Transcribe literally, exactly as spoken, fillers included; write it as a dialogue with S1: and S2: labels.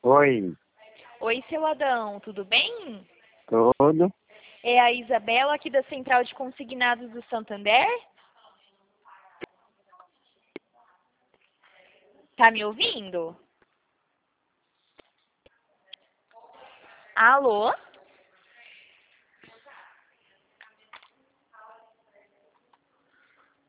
S1: Oi,
S2: Oi, seu Adão, tudo bem?
S1: tudo?
S2: É a Isabela aqui da Central de Consignados do Santander? Tá me ouvindo? Alô?